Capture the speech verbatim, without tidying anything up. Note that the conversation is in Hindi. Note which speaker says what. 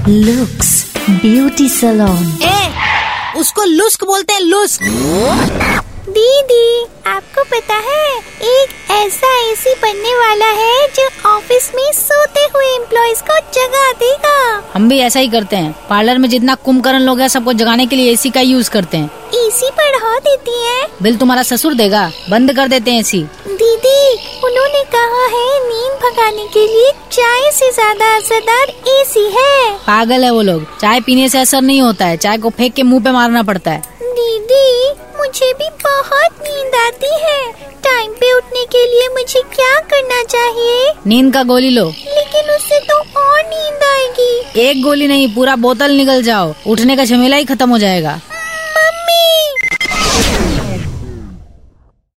Speaker 1: Looks beauty salon.
Speaker 2: ए, उसको लुस्क बोलते हैं, लुस्क।
Speaker 3: दीदी, आपको पता है एक ऐसा एसी बनने वाला है जो ऑफिस में सोते हुए एम्प्लॉइज को जगा देगा।
Speaker 2: हम भी ऐसा ही करते हैं। पार्लर में जितना कुंभकर्ण लोग हैं सबको जगाने के लिए एसी का यूज करते हैं।
Speaker 3: एसी बढ़ा देती है।
Speaker 2: बिल तुम्हारा ससुर देगा, बंद कर देते हैं एसी।
Speaker 3: दीदी, उन्होंने कहा है नींद भगाने के लिए चाय से ज्यादा असरदार एसी है।
Speaker 2: पागल है वो लोग, चाय पीने से असर नहीं होता है, चाय को फेंक के मुंह पे मारना पड़ता है।
Speaker 3: दीदी, मुझे भी बहुत नींद आती है। टाइम पे उठने के लिए मुझे क्या करना चाहिए?
Speaker 2: नींद का गोली लो।
Speaker 3: लेकिन उससे तो और नींद आएगी।
Speaker 2: एक गोली नहीं, पूरा बोतल निकल जाओ, उठने का झमेला ही खत्म हो जाएगा।